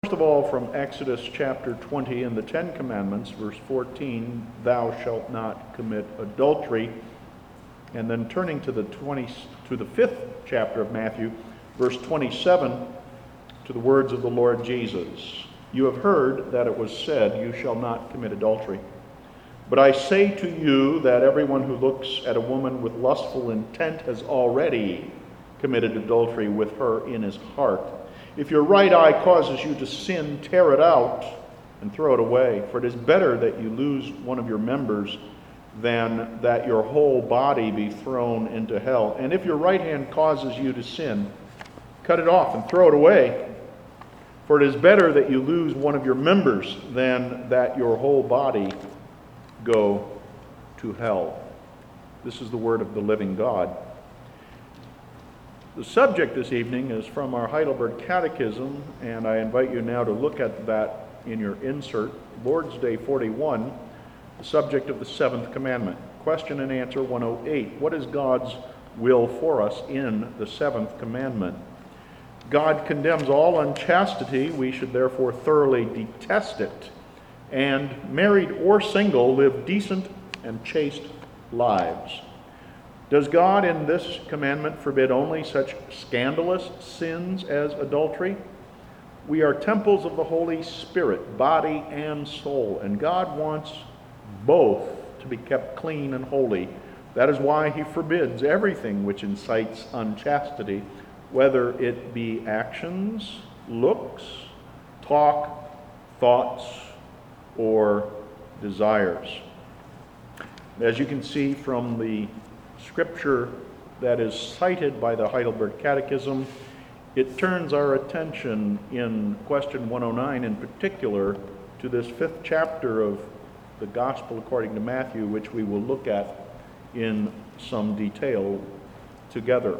First of all, from Exodus chapter 20 and the Ten Commandments, verse 14, thou shalt not commit adultery. And then turning to the 5th chapter of Matthew, verse 27, to the words of the Lord Jesus. You have heard that it was said, you shall not commit adultery. But I say to you that everyone who looks at a woman with lustful intent has already committed adultery with her in his heart. If your right eye causes you to sin, tear it out and throw it away. For it is better that you lose one of your members than that your whole body be thrown into hell. And if your right hand causes you to sin, cut it off and throw it away. For it is better that you lose one of your members than that your whole body go to hell. This is the word of the living God. The subject this evening is from our Heidelberg Catechism, and I invite you now to look at that in your insert. Lord's Day 41, the subject of the seventh commandment. Question and answer 108. What is God's will for us in the seventh commandment? God condemns all unchastity. We should therefore thoroughly detest it. And married or single, live decent and chaste lives. Does God in this commandment forbid only such scandalous sins as adultery? We are temples of the Holy Spirit, body and soul, and God wants both to be kept clean and holy. That is why he forbids everything which incites unchastity, whether it be actions, looks, talk, thoughts, or desires. As you can see from the scripture that is cited by the Heidelberg Catechism, it turns our attention in question 109 in particular to this 5th chapter of the Gospel according to Matthew, which we will look at in some detail together.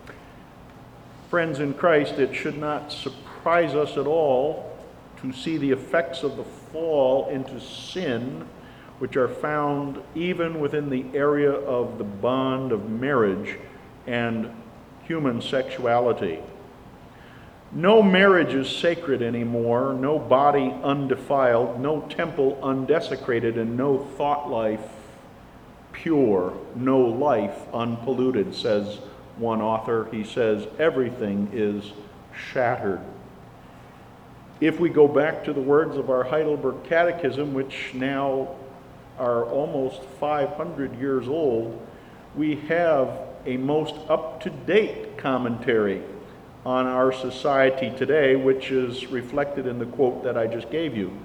Friends in Christ, it should not surprise us at all to see the effects of the fall into sin, which are found even within the area of the bond of marriage and human sexuality. No marriage is sacred anymore, no body undefiled, no temple undesecrated, and no thought life pure, no life unpolluted, says one author. He says everything is shattered. If we go back to the words of our Heidelberg Catechism, which now are almost 500 years old, we have a most up-to-date commentary on our society today, which is reflected in the quote that I just gave you.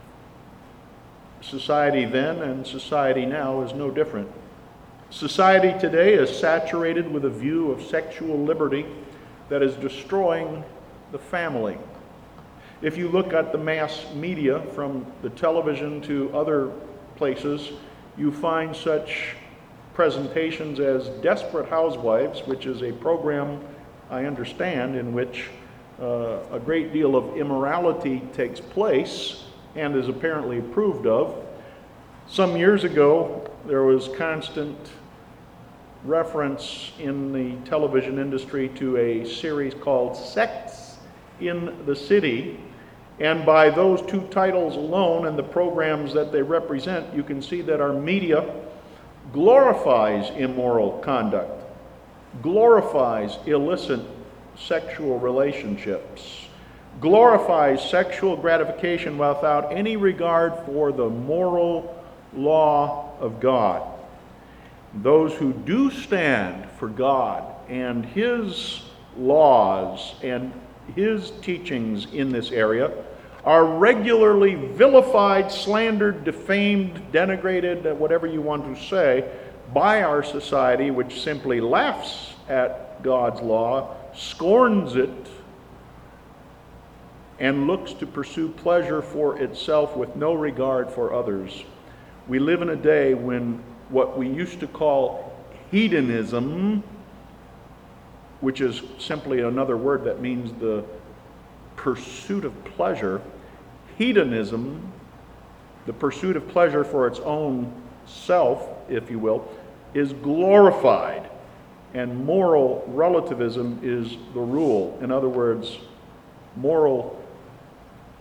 Society then and society now is no different. Society today is saturated with a view of sexual liberty that is destroying the family. If you look at the mass media, from the television to other places, you find such presentations as Desperate Housewives, which is a program, I understand, in which a great deal of immorality takes place and is apparently approved of. Some years ago, there was constant reference in the television industry to a series called Sex in the City. And by those two titles alone and the programs that they represent, you can see that our media glorifies immoral conduct, glorifies illicit sexual relationships, glorifies sexual gratification without any regard for the moral law of God. Those who do stand for God and his laws and his teachings in this area are regularly vilified, slandered, defamed, denigrated, whatever you want to say, by our society, which simply laughs at God's law, scorns it, and looks to pursue pleasure for itself with no regard for others. We live in a day when what we used to call hedonism, which is simply another word that means the pursuit of pleasure, hedonism, the pursuit of pleasure for its own self, if you will, is glorified, and moral relativism is the rule. In other words, moral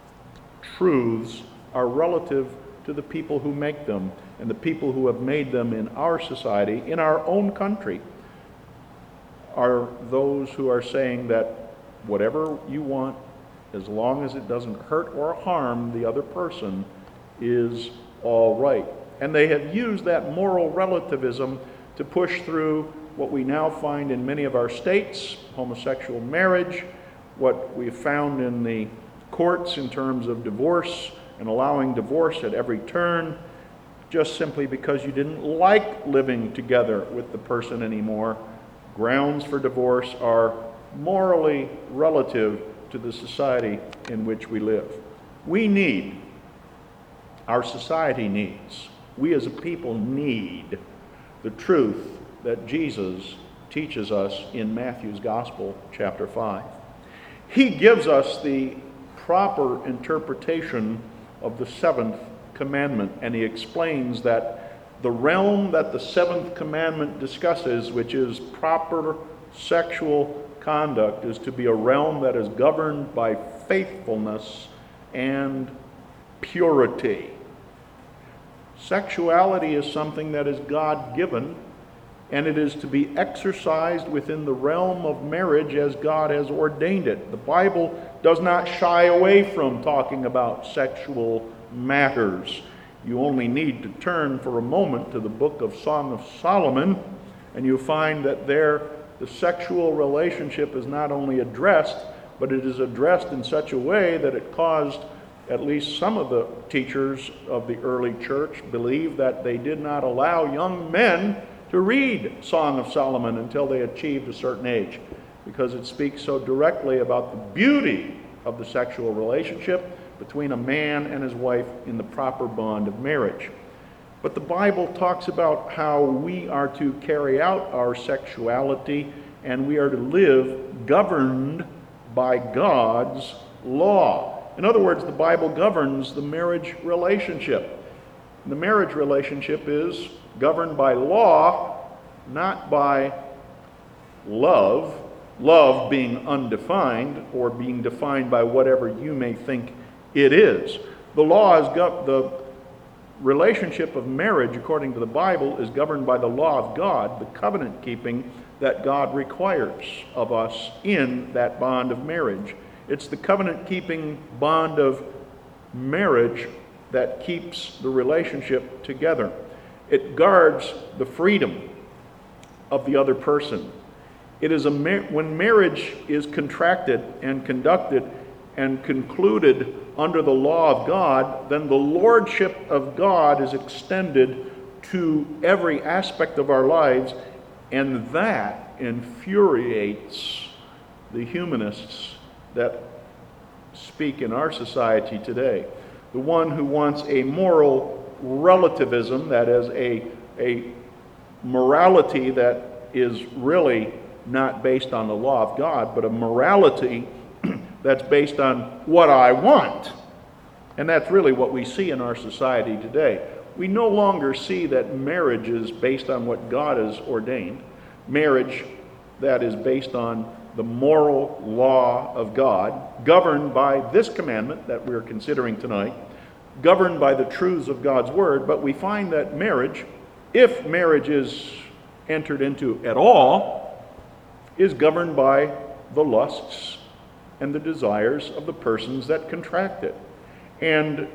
truths are relative to the people who make them and the people who have made them in our society, in our own country, are those who are saying that whatever you want, as long as it doesn't hurt or harm the other person, is all right. And they have used that moral relativism to push through what we now find in many of our states, homosexual marriage, what we've found in the courts in terms of divorce and allowing divorce at every turn, just simply because you didn't like living together with the person anymore. Grounds for divorce are morally relative to the society in which we live. Our society needs, we as a people need the truth that Jesus teaches us in Matthew's Gospel, chapter 5. He gives us the proper interpretation of the seventh commandment, and he explains that the realm that the seventh commandment discusses, which is proper sexual conduct, is to be a realm that is governed by faithfulness and purity. Sexuality is something that is God-given, and it is to be exercised within the realm of marriage as God has ordained it. The Bible does not shy away from talking about sexual matters. You only need to turn for a moment to the book of Song of Solomon, and you find that there the sexual relationship is not only addressed, but it is addressed in such a way that it caused at least some of the teachers of the early church believe that they did not allow young men to read Song of Solomon until they achieved a certain age, because it speaks so directly about the beauty of the sexual relationship between a man and his wife in the proper bond of marriage. But the Bible talks about how we are to carry out our sexuality, and we are to live governed by God's law. In other words, the Bible governs the marriage relationship. The marriage relationship is governed by law, not by love, love being undefined or being defined by whatever you may think it is. The law is the relationship of marriage, according to the Bible, is governed by the law of God, the covenant keeping that God requires of us in that bond of marriage. It's the covenant keeping bond of marriage that keeps the relationship together. It guards the freedom of the other person. It is when marriage is contracted and conducted and concluded under the law of God, then the lordship of God is extended to every aspect of our lives, and that infuriates the humanists that speak in our society today. The one who wants a moral relativism, that is a morality that is really not based on the law of God, but a morality that's based on what I want. And that's really what we see in our society today. We no longer see that marriage is based on what God has ordained. Marriage that is based on the moral law of God, governed by this commandment that we're considering tonight, governed by the truths of God's Word. But we find that marriage, if marriage is entered into at all, is governed by the lusts and the desires of the persons that contract it. And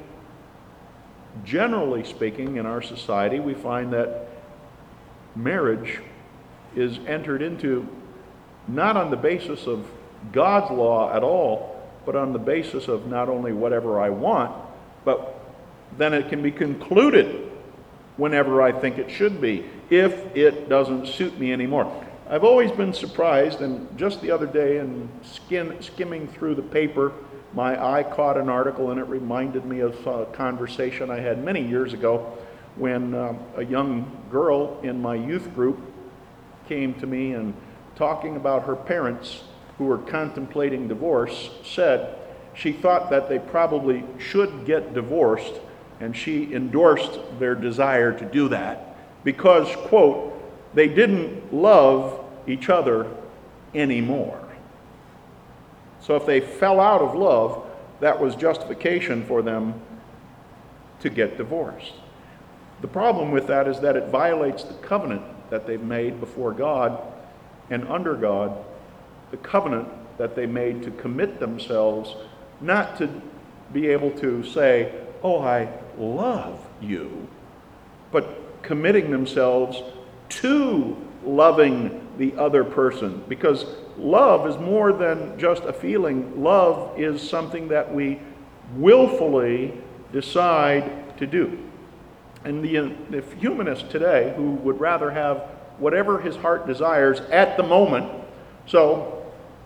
generally speaking, in our society, we find that marriage is entered into not on the basis of God's law at all, but on the basis of not only whatever I want, but then it can be concluded whenever I think it should be, if it doesn't suit me anymore. I've always been surprised, and just the other day in skimming through the paper, my eye caught an article, and it reminded me of a conversation I had many years ago when a young girl in my youth group came to me and talking about her parents who were contemplating divorce, said she thought that they probably should get divorced, and she endorsed their desire to do that because, quote, they didn't love each other anymore. So if they fell out of love, that was justification for them to get divorced. The problem with that is that it violates the covenant that they've made before God and under God, the covenant that they made to commit themselves, not to be able to say, oh, I love you, but committing themselves to loving the other person. Because love is more than just a feeling. Love is something that we willfully decide to do. And the humanist today, who would rather have whatever his heart desires at the moment, so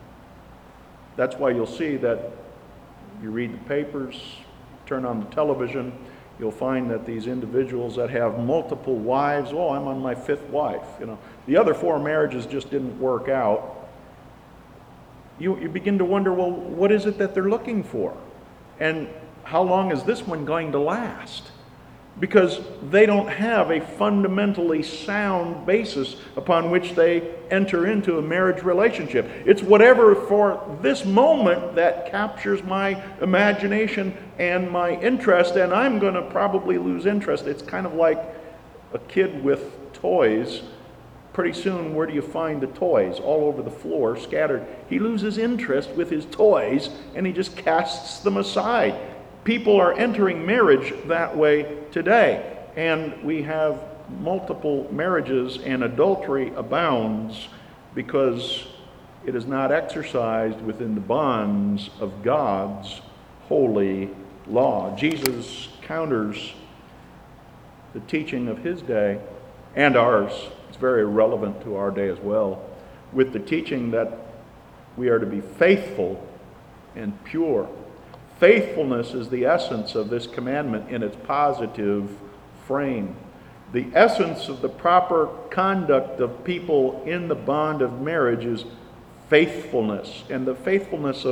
that's why you'll see that you read the papers, turn on the television, you'll find that these individuals that have multiple wives, oh, I'm on my 5th wife, the other 4 marriages just didn't work out. You begin to wonder, well, what is it that they're looking for? And how long is this one going to last? Because they don't have a fundamentally sound basis upon which they enter into a marriage relationship. It's whatever for this moment that captures my imagination and my interest, and I'm going to probably lose interest. It's kind of like a kid with toys. Pretty soon, where do you find the toys? All over the floor, scattered. He loses interest with his toys, and he just casts them aside. People are entering marriage that way today, and we have multiple marriages, and adultery abounds because it is not exercised within the bonds of God's holy law. Jesus counters the teaching of his day and ours. It's very relevant to our day as well, with the teaching that we are to be faithful and pure. Faithfulness is the essence of this commandment in its positive frame. The essence of the proper conduct of people in the bond of marriage is faithfulness. And the faithfulness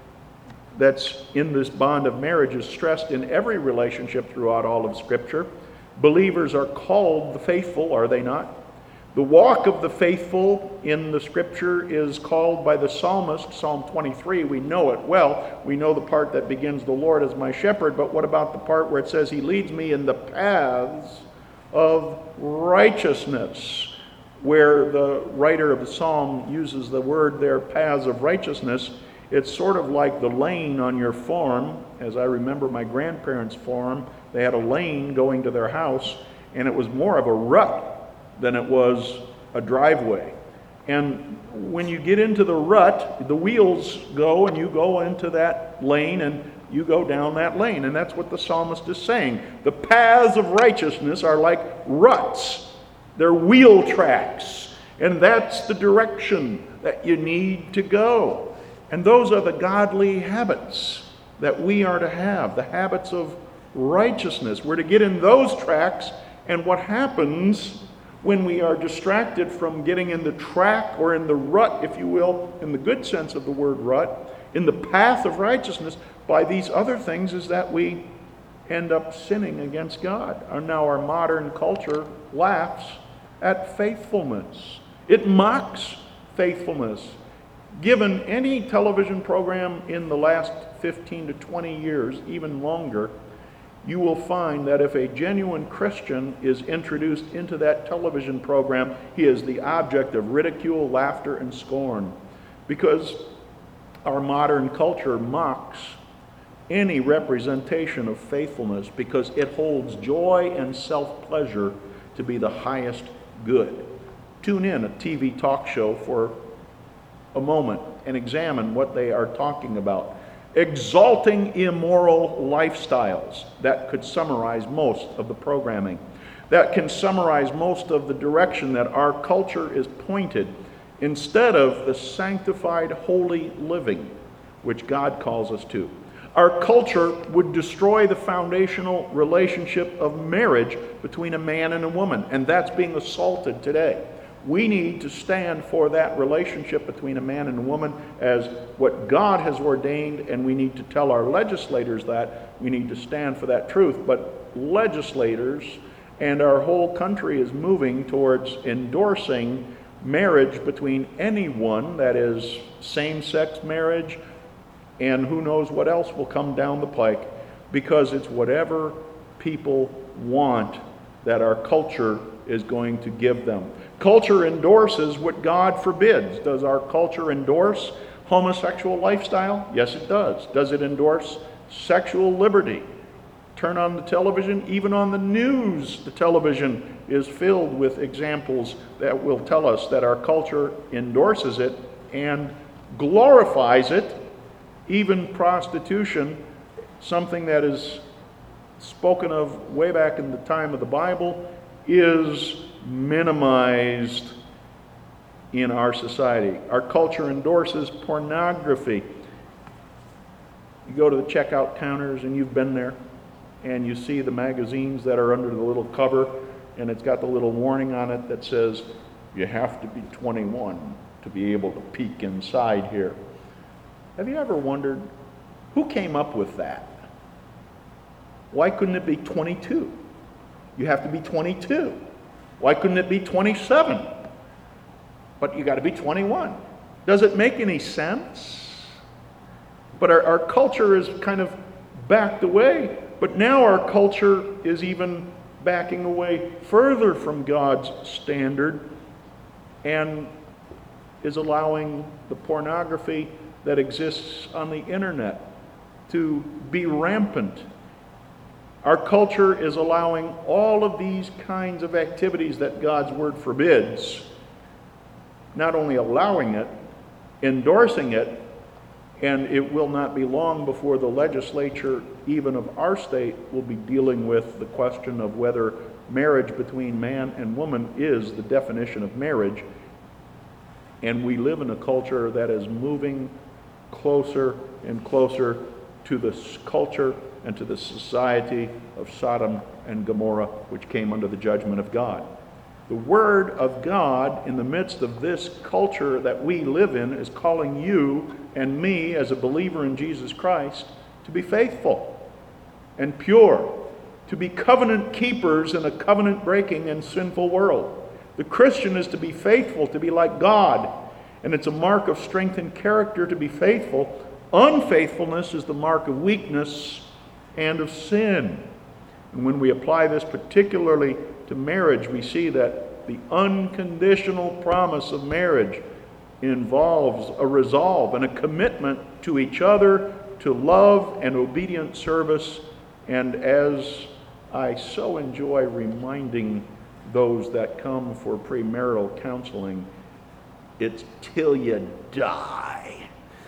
that's in this bond of marriage is stressed in every relationship throughout all of Scripture. Believers are called the faithful, are they not? The walk of the faithful in the Scripture is called by the psalmist, Psalm 23. We know it well. We know the part that begins, "The Lord is my shepherd," but what about the part where it says, "He leads me in the paths of righteousness," where the writer of the psalm uses the word there, paths of righteousness. It's sort of like the lane on your farm. As I remember my grandparents' farm, they had a lane going to their house, and it was more of a rut than it was a driveway. And when you get into the rut, the wheels go and you go into that lane and you go down that lane. And that's what the psalmist is saying. The paths of righteousness are like ruts. They're wheel tracks. And that's the direction that you need to go. And those are the godly habits that we are to have, the habits of righteousness. We're to get in those tracks, and what happens when we are distracted from getting in the track or in the rut, if you will, in the good sense of the word rut, in the path of righteousness, by these other things, is that we end up sinning against God. And now our modern culture laughs at faithfulness. It mocks faithfulness. Given any television program in the last 15 to 20 years, even longer, you will find that if a genuine Christian is introduced into that television program, he is the object of ridicule, laughter, and scorn. Because our modern culture mocks any representation of faithfulness because it holds joy and self-pleasure to be the highest good. Tune in a TV talk show for a moment and examine what they are talking about. Exalting immoral lifestyles. That could summarize most of the programming. That can summarize most of the direction that our culture is pointed, instead of the sanctified, holy living which God calls us to. Our culture would destroy the foundational relationship of marriage between a man and a woman, and that's being assaulted today. We need to stand for that relationship between a man and a woman as what God has ordained, and we need to tell our legislators that. We need to stand for that truth. But legislators and our whole country is moving towards endorsing marriage between anyone, that is same-sex marriage, and who knows what else will come down the pike, because it's whatever people want that our culture is going to give them. Culture endorses what God forbids. Does our culture endorse homosexual lifestyle? Yes, it does. Does it endorse sexual liberty? Turn on the television, even on the news, the television is filled with examples that will tell us that our culture endorses it and glorifies it. Even prostitution, something that is spoken of way back in the time of the Bible, is minimized in our society. Our culture endorses pornography. You go to the checkout counters, and you've been there, and you see the magazines that are under the little cover, and it's got the little warning on it that says, you have to be 21 to be able to peek inside here. Have you ever wondered, who came up with that? Why couldn't it be 22? You have to be 22. Why couldn't it be 27? But you got to be 21. Does it make any sense? But our culture is kind of backed away. But now our culture is even backing away further from God's standard and is allowing the pornography that exists on the internet to be rampant. Our culture is allowing all of these kinds of activities that God's word forbids, not only allowing it, endorsing it, and it will not be long before the legislature, even of our state, will be dealing with the question of whether marriage between man and woman is the definition of marriage. And we live in a culture that is moving closer and closer to the culture and to the society of Sodom and Gomorrah, which came under the judgment of God. The Word of God, in the midst of this culture that we live in, is calling you and me, as a believer in Jesus Christ, to be faithful and pure, to be covenant keepers in a covenant-breaking and sinful world. The Christian is to be faithful, to be like God, and it's a mark of strength and character to be faithful. Unfaithfulness is the mark of weakness and of sin. And when we apply this particularly to marriage, we see that the unconditional promise of marriage involves a resolve and a commitment to each other, to love and obedient service. And as I so enjoy reminding those that come for premarital counseling, it's till you die.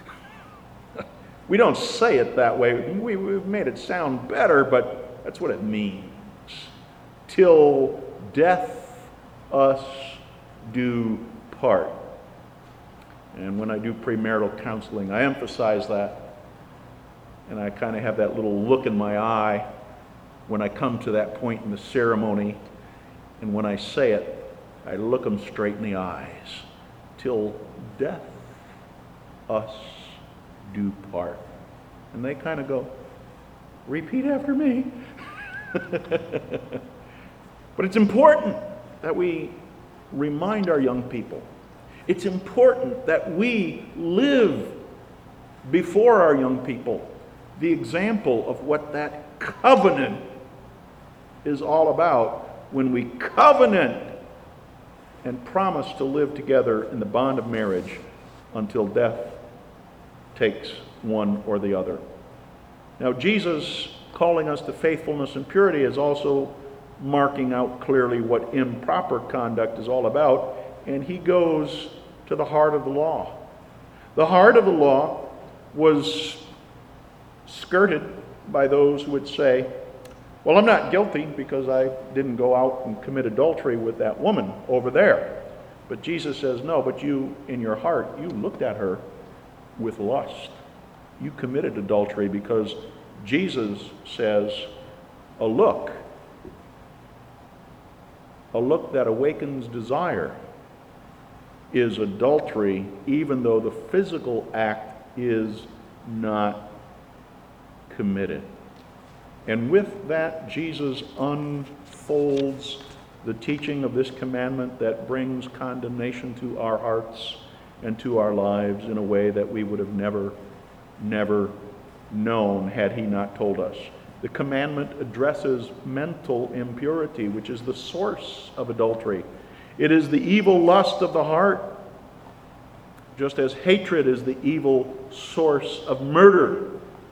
We don't say it that way. We've made it sound better, but that's what it means. Till death us do part. And when I do premarital counseling, I emphasize that. And I kind of have that little look in my eye when I come to that point in the ceremony. And when I say it, I look them straight in the eyes. Till death us do part. And they kind of go, repeat after me. But it's important that we remind our young people. It's important that we live before our young people the example of what that covenant is all about when we covenant and promise to live together in the bond of marriage until death takes one or the other. Now, Jesus, calling us to faithfulness and purity, is also marking out clearly what improper conduct is all about, and he goes to the heart of the law. The heart of the law was skirted by those who would say, well, I'm not guilty because I didn't go out and commit adultery with that woman over there. But Jesus says, no, but you, in your heart, you looked at her with lust. You committed adultery, because Jesus says a look that awakens desire is adultery, even though the physical act is not committed. And with that, Jesus unfolds the teaching of this commandment that brings condemnation to our hearts and to our lives in a way that we would have never never known had he not told us. The commandment addresses mental impurity, which is the source of adultery. It is the evil lust of the heart, just as hatred is the evil source of murder.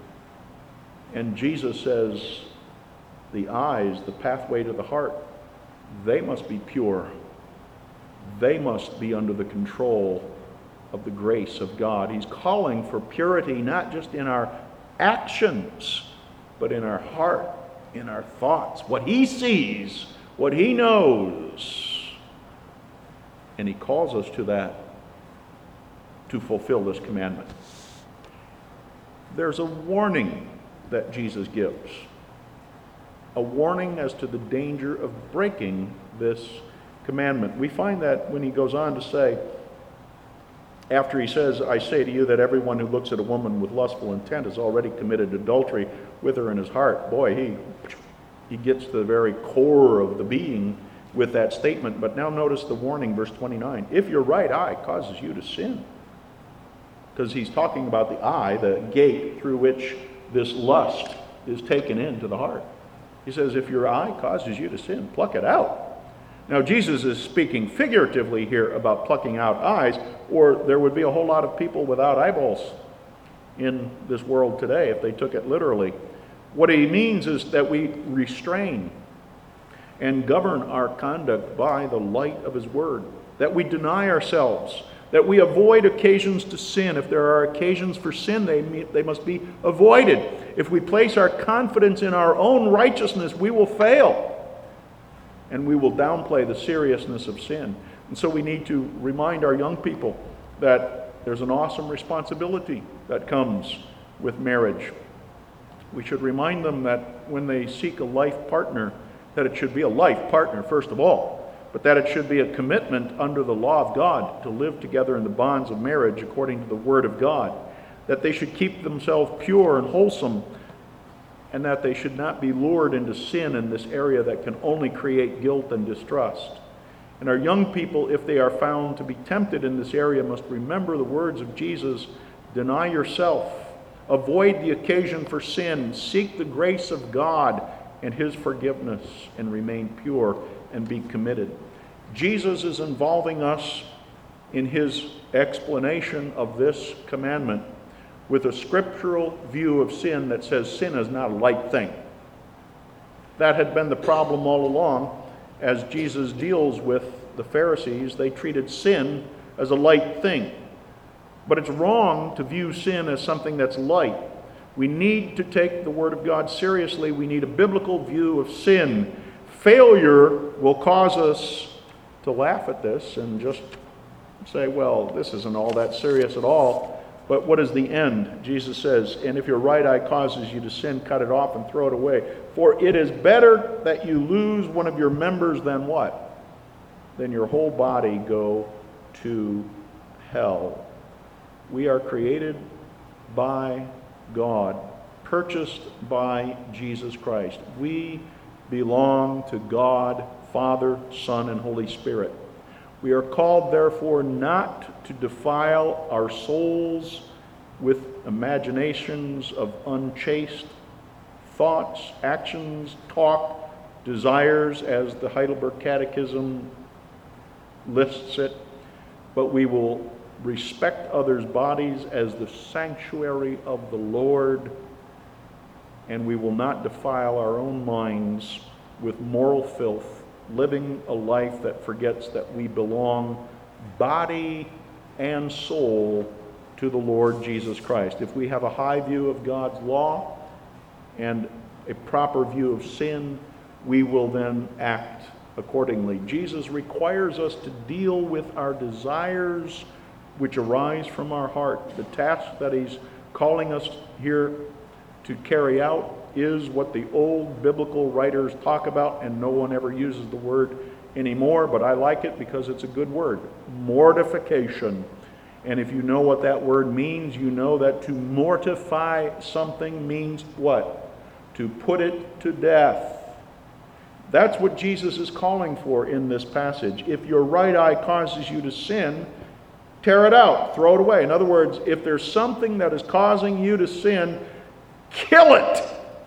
And Jesus says, the eyes, the pathway to the heart, they must be pure. They must be under the control of the grace of God. He's calling for purity, not just in our actions, but in our heart, in our thoughts, what he sees, what he knows. And he calls us to that, to fulfill this commandment. There's a warning that Jesus gives, a warning as to the danger of breaking this commandment. We find that when he goes on to say, after he says, I say to you that everyone who looks at a woman with lustful intent has already committed adultery with her in his heart. Boy, he gets to the very core of the being with that statement. But now notice the warning, verse 29. If your right eye causes you to sin, because he's talking about the eye, the gate through which this lust is taken into the heart. He says, if your eye causes you to sin, pluck it out. Now, Jesus is speaking figuratively here about plucking out eyes, or there would be a whole lot of people without eyeballs in this world today if they took it literally. What he means is that we restrain and govern our conduct by the light of his word, that we deny ourselves, that we avoid occasions to sin. If there are occasions for sin, they must be avoided. If we place our confidence in our own righteousness, we will fail. And we will downplay the seriousness of sin. And so we need to remind our young people that there's an awesome responsibility that comes with marriage. We should remind them that when they seek a life partner, that it should be a life partner, first of all, but that it should be a commitment under the law of God to live together in the bonds of marriage according to the Word of God, that they should keep themselves pure and wholesome, and that they should not be lured into sin in this area that can only create guilt and distrust. And our young people, if they are found to be tempted in this area, must remember the words of Jesus, deny yourself, avoid the occasion for sin, seek the grace of God and his forgiveness, and remain pure and be committed. Jesus is involving us in his explanation of this commandment with a scriptural view of sin that says sin is not a light thing. That had been the problem all along. As Jesus deals with the Pharisees, they treated sin as a light thing. But it's wrong to view sin as something that's light. We need to take the Word of God seriously. We need a biblical view of sin. Failure will cause us to laugh at this and just say, well, this isn't all that serious at all. But what is the end? Jesus says, and if your right eye causes you to sin, cut it off and throw it away. For it is better that you lose one of your members than what? Than your whole body go to hell. We are created by God, purchased by Jesus Christ. We belong to God, Father, Son, and Holy Spirit. We are called, therefore, not to defile our souls with imaginations of unchaste thoughts, actions, talk, desires, as the Heidelberg Catechism lists it, but we will respect others' bodies as the sanctuary of the Lord, and we will not defile our own minds with moral filth, living a life that forgets that we belong, body and soul, to the Lord Jesus Christ. If we have a high view of God's law and a proper view of sin, we will then act accordingly. Jesus requires us to deal with our desires which arise from our heart. The task that he's calling us here to carry out is what the old biblical writers talk about, and no one ever uses the word anymore, but I like it because it's a good word. Mortification. And if you know what that word means, you know that to mortify something means what? To put it to death. That's what Jesus is calling for in this passage. If your right eye causes you to sin, tear it out, throw it away. In other words, if there's something that is causing you to sin, kill it.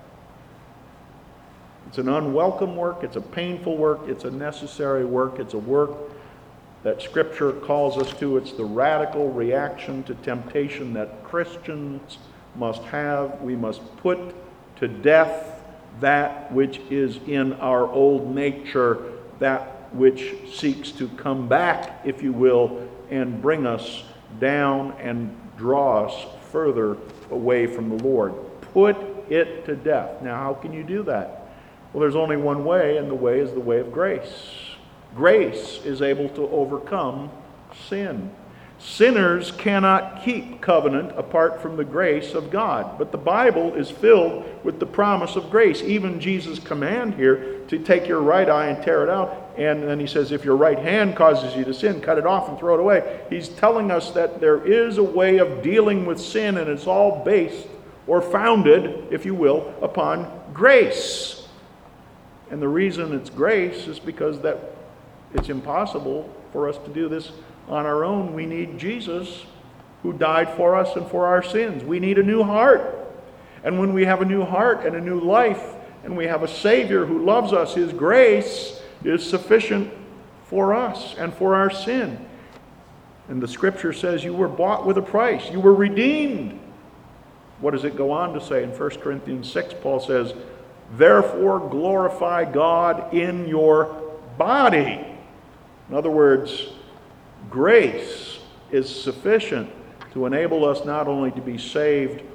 It's an unwelcome work, it's a painful work, it's a necessary work, it's a work that Scripture calls us to. It's the radical reaction to temptation that Christians must have. We must put to death that which is in our old nature, that which seeks to come back, if you will, and bring us down and draw us further away from the Lord. Put it to death. Now, how can you do that? Well, there's only one way, and the way is the way of grace. Grace is able to overcome sin. Sinners cannot keep covenant apart from the grace of God. But the Bible is filled with the promise of grace. Even Jesus' command here to take your right eye and tear it out. And then he says, if your right hand causes you to sin, cut it off and throw it away. He's telling us that there is a way of dealing with sin, and it's all based or founded, if you will, upon grace. And the reason it's grace is because that it's impossible for us to do this on our own. We need Jesus, who died for us and for our sins. We need a new heart. And when we have a new heart and a new life, and we have a Savior who loves us, His grace is sufficient for us and for our sin. And the Scripture says you were bought with a price. You were redeemed. What does it go on to say? In 1 Corinthians 6, Paul says, therefore glorify God in your body. In other words, grace is sufficient to enable us not only to be saved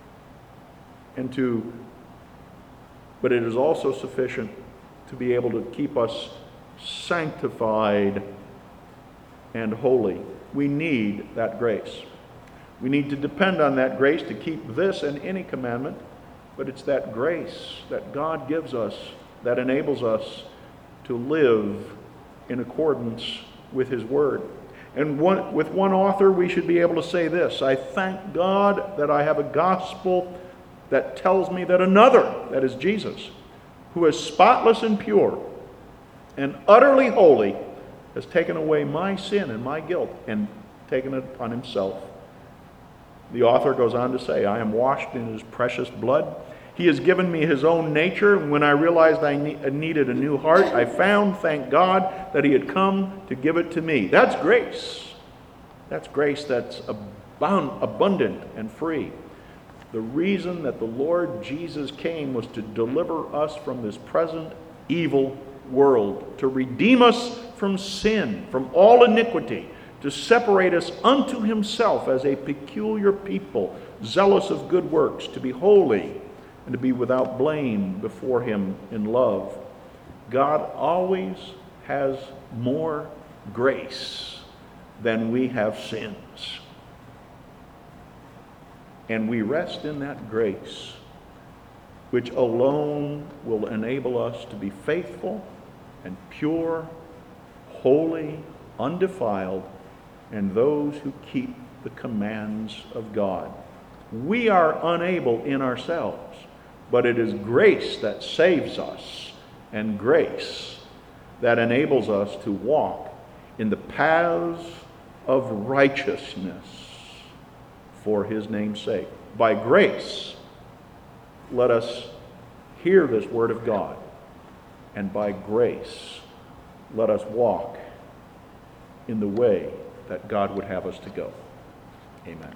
but it is also sufficient to be able to keep us sanctified and holy. We need that grace. We need to depend on that grace to keep this and any commandment, but it's that grace that God gives us that enables us to live in accordance with His Word. And with one author, we should be able to say this: I thank God that I have a gospel that tells me that another, that is Jesus, who is spotless and pure and utterly holy, has taken away my sin and my guilt and taken it upon Himself. The author goes on to say, I am washed in His precious blood. He has given me His own nature. And when I realized I needed a new heart, I found, thank God, that He had come to give it to me. That's grace. That's grace that's abundant and free. The reason that the Lord Jesus came was to deliver us from this present evil world, to redeem us from sin, from all iniquity, to separate us unto Himself as a peculiar people, zealous of good works, to be holy and to be without blame before Him in love. God always has more grace than we have sins. And we rest in that grace, which alone will enable us to be faithful and pure, holy, undefiled, and those who keep the commands of God. We are unable in ourselves, but it is grace that saves us, and grace that enables us to walk in the paths of righteousness for His name's sake. By grace, let us hear this word of God, and by grace, let us walk in the way that God would have us to go. Amen.